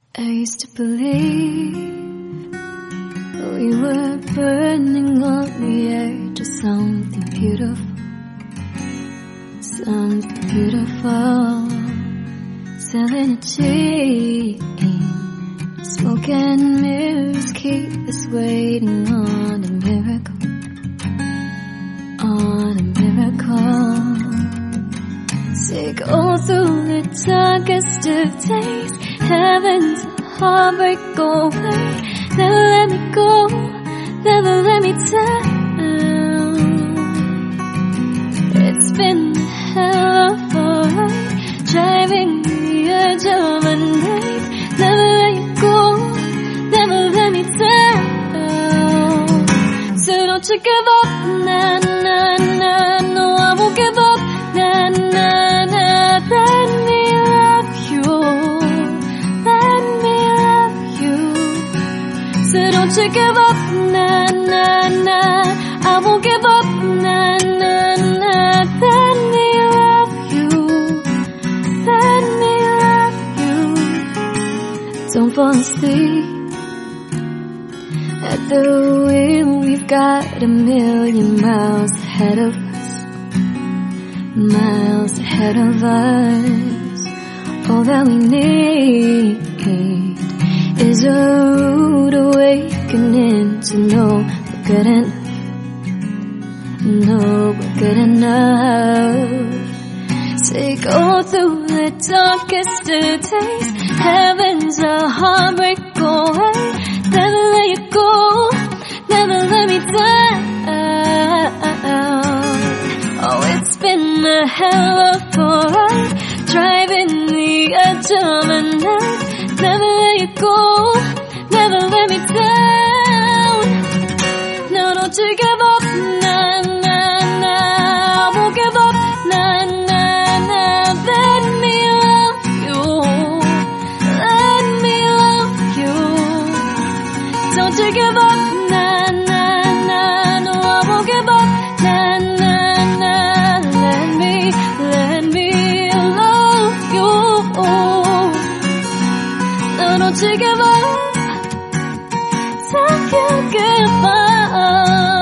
I used to believe we were burning on the edge of something beautiful, something beautiful. Selling a cheat, smoke and mirrors keep us waiting on a miracle, on a miracle. Say go through the darkest of days, heaven's heartbreak away. Never let me go, never let me down. It's been a hell of a ride, driving the edge of a night. Never let you go, never let me down. So don't you give up, nah, nah, nah. No, I won't give up, nah, nah, nah. Let me love you, let me love you. So don't you give up, nah, nah, nah. I won't give up, nah, nah, nah. Let me love you, let me love you. Don't fall asleep at the wheel. We've got a million miles ahead of us, miles ahead of us. All that we need is a rude awakening to know we're good enough, know we're good enough. Say go through the darkest of days, heaven's a heartbreak away. Never let you go, never let me down. Oh, it's been a hell of a ride, driving the edge of a night. Never let you go, never let me down. No, don't you give up, nah, nah, nah. I won't give up, nah, nah, nah. Let me love you, let me love you. Don't you give up, nah, nah, nah. No, I won't give up, nah, nah, nah. Let me love you. No, don't you give up, don't you give up.